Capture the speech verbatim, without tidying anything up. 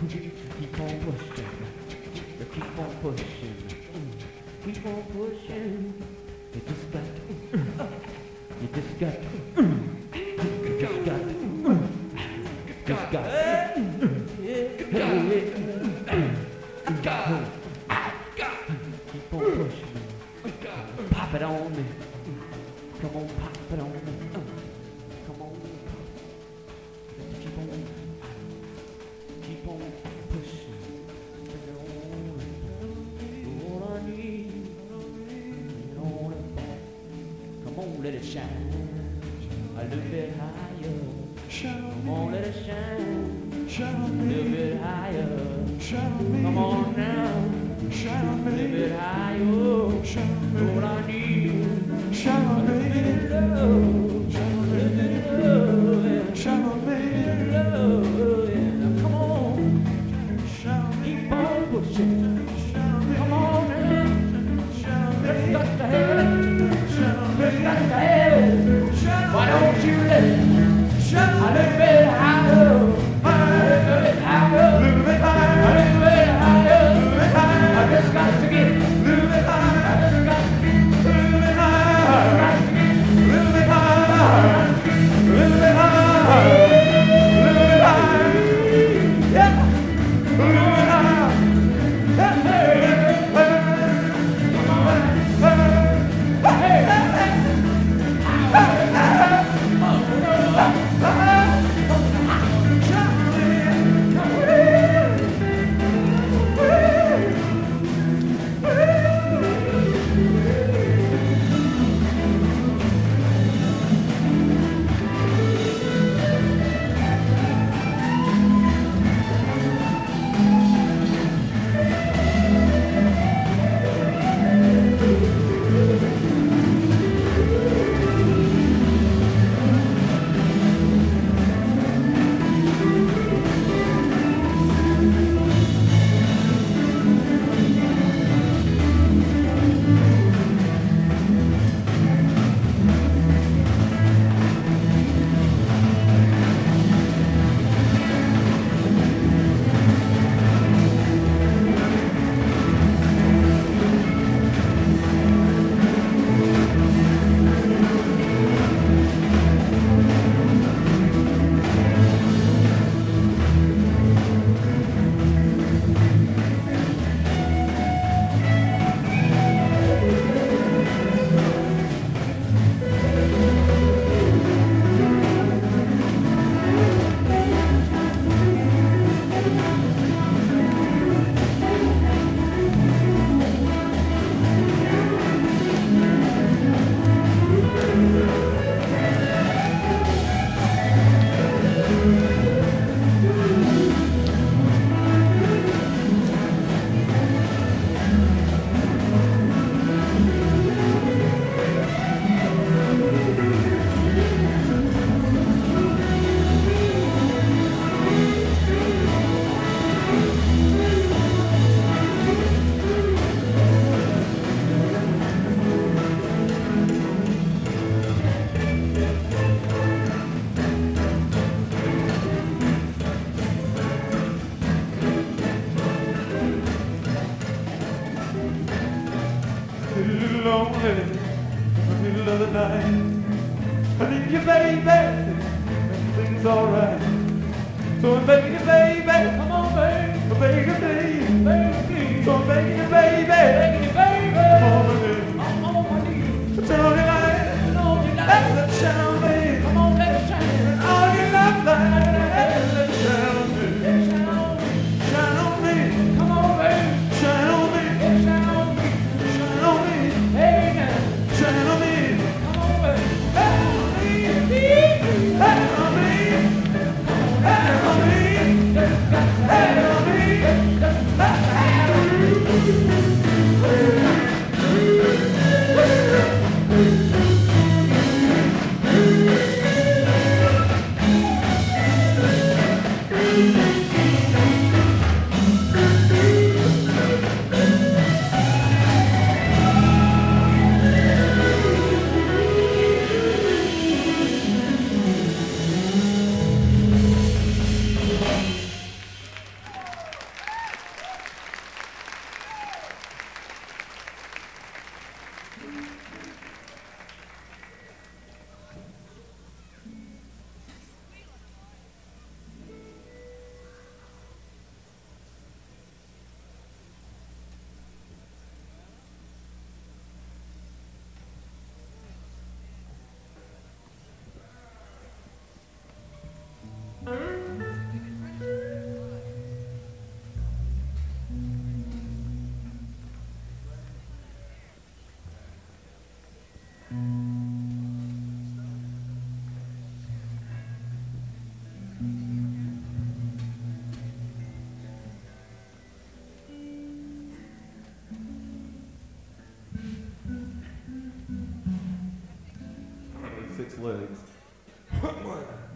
Keep on pushing. Keep on pushing. Keep on pushing. You just got to. You just got to. You just got to. Just got to. Keep on pushing. Pop it on me. Come on, pop it on me. Come on. Keep on. Keep on pushing. All I need. Come on, let it shine. A little bit higher. Come on, let it shine. A little bit higher. Come on now. A little bit higher. All I need. A little bit of love. A little bit of love. A little bit of love. Come on. Keep on pushing. Come on now. Let's got to have it. Let's got to have it. Why don't you let it? A little bit higher. A little bit higher. A little bit higher. A little bit higher. I just got to get it. A little bit higher. I just got to get it. A little bit higher. A little bit higher. A little bit higher. A little bit higher. Yeah. A little bit higher. Lonely in the middle of the night. I need you, baby. Everything's alright. So I'm begging you, baby. Come on, baby. I'm begging you, baby. Baby. So I'm begging you, baby. Begging you, baby. Come on, baby. I'm on my knees. So turn on your light. Turn on your light. Let it shine, baby. Come on, let it shine. All your love light. Let it shine on me. Shine on me. Shine on me. Come on, baby. Shine on me. Shine on me. Shine on me. Hey, now. Shine on me. Come on, baby. Hey, on me. Hey, on me. Hey, on me. Hey, on me. Hey, on me. six legs.